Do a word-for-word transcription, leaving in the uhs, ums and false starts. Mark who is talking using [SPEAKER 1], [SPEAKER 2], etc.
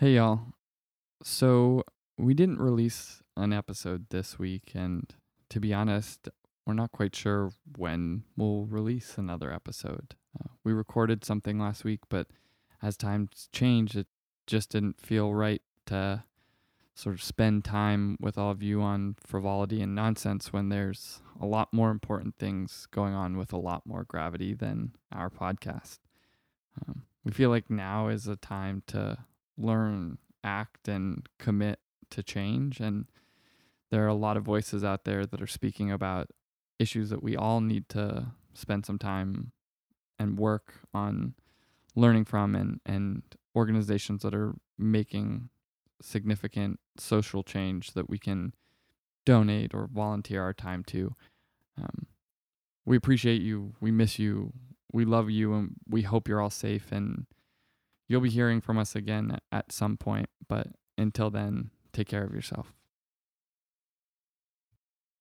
[SPEAKER 1] Hey y'all. So we didn't release an episode this week, and to be honest, we're not quite sure when we'll release another episode. Uh, we recorded something last week, but as times changed, it just didn't feel right to sort of spend time with all of you on frivolity and nonsense when there's a lot more important things going on with a lot more gravity than our podcast. Um, we feel like now is a time to learn, act, and commit to change. And there are a lot of voices out there that are speaking about issues that we all need to spend some time and work on learning from, and, and organizations that are making significant social change that we can donate or volunteer our time to. Um, we appreciate you. We miss you. We love you, and we hope you're all safe. And you'll be hearing from us again at some point. But until then, take care of yourself.